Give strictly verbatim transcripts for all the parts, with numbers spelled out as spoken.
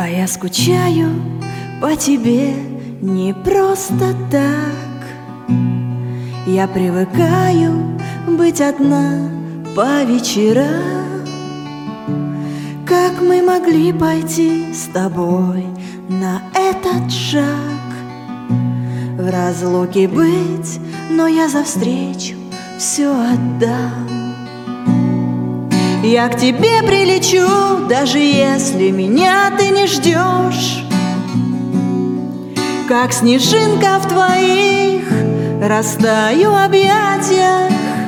А я скучаю по тебе не просто так. Я привыкаю быть одна по вечерам. Как мы могли пойти с тобой на этот шаг? В разлуке быть, но я за встречу все отдам. Я к тебе прилечу, даже если меня ты не ждешь. Как снежинка в твоих растаю объятиях.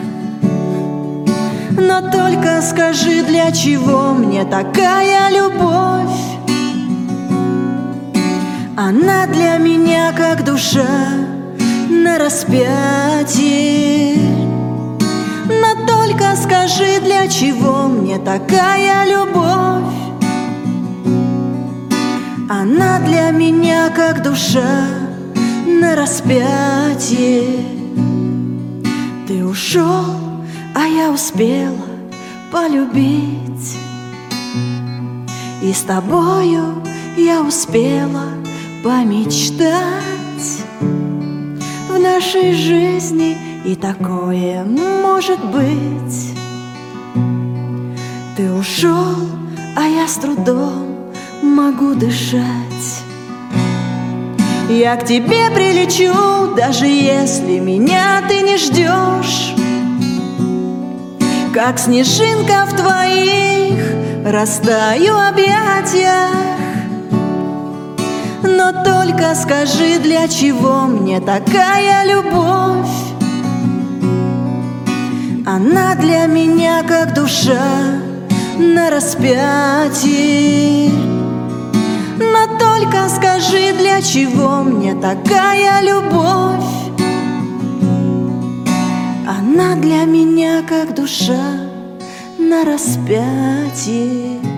Но только скажи, для чего мне такая любовь? Она для меня как душа на распятии. Но только скажи, для чего мне такая любовь? Она для меня как душа на распятии. Ты ушел, а я успела полюбить, и с тобою я успела помечтать. В нашей жизни и такое может быть. Ты ушел, а я с трудом могу дышать. Я к тебе прилечу, даже если меня ты не ждешь. Как снежинка в твоих растаю объятиях. Но только скажи, для чего мне такая любовь? Она для меня как душа на распятии. Но только скажи, для чего мне такая любовь? Она для меня как душа на распятии.